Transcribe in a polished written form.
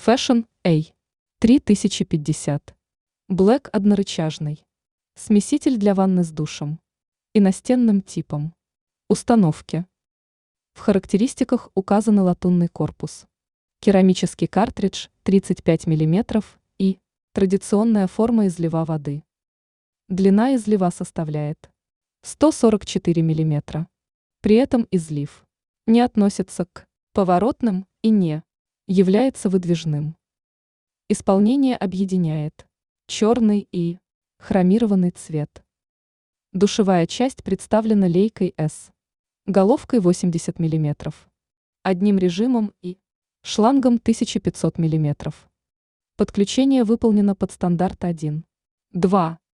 Fashion A 3050. Black однорычажный. Смеситель для ванны с душем и настенным типом. Установки. В характеристиках указаны латунный корпус, керамический картридж 35 мм и традиционная форма излива воды. Длина излива составляет 144 мм. При этом излив не относится к поворотным и не является выдвижным. Исполнение объединяет черный и хромированный цвет. Душевая часть представлена лейкой S, головкой 80 мм, одним режимом и шлангом 1500 мм. Подключение выполнено под стандарт 1, 2.